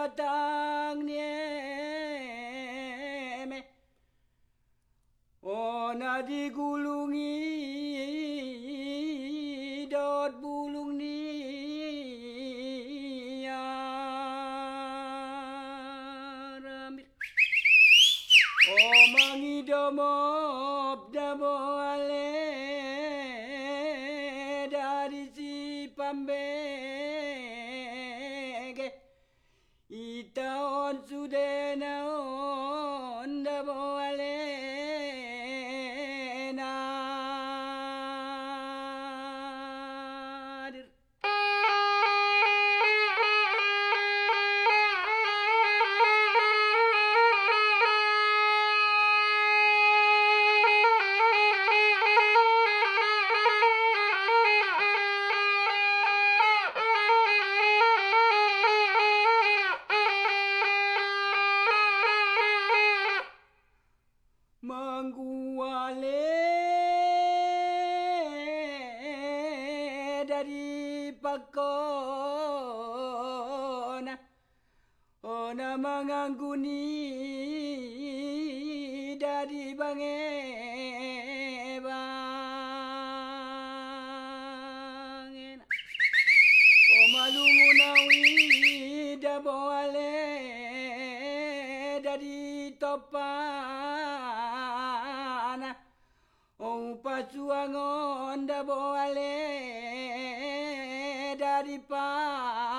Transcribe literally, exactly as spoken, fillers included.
batang nieme ona digulungi dot bulung ni aramir o mangidomop dabo ale dari si pambege itaon sudena on dabo ale nadir mangguale dari pakona ona mangangguni dari bangeba o malungunawi daboale dari topana o pasuangon daboale dari pa